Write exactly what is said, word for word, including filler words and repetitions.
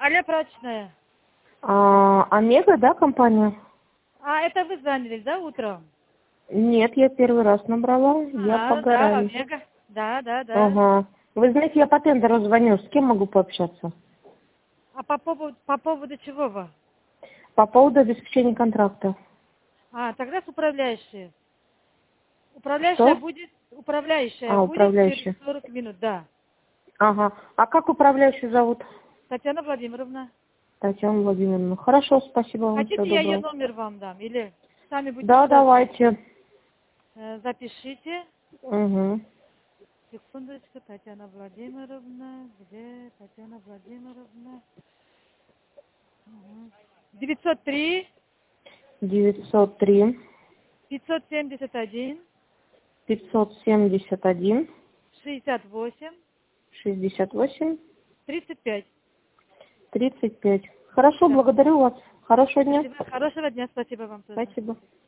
алло, прачечная. А, Омега, да, компания? А, это вы звонили, да, утром? Нет, я первый раз набрала. Я А, да, погораюсь. Омега. Да, да, да. Ага. Вы знаете, я по тендеру звоню. С кем могу пообщаться? А по поводу, по поводу чего вы? По поводу обеспечения контракта. А, тогда с управляющей. Управляющая Что? будет, управляющая А, будет через управляющий. сорок минут, да. Ага. А как управляющую зовут? Татьяна Владимировна. Татьяна Владимировна. Хорошо, спасибо вам. Всего Хотите, я ее доброго. номер вам дам? Или сами будете Да, спрашивать? давайте. Э, Запишите. Угу. Секундочку, Татьяна Владимировна. Где Татьяна Владимировна? Мгм. девятьсот три девятьсот три пятьсот семьдесят один пятьсот семьдесят один шестьдесят восемь шестьдесят восемь тридцать пять. тридцать пять. Хорошо, Да. благодарю вас. Хорошего дня. Спасибо. Хорошего дня. Спасибо вам тоже. Спасибо.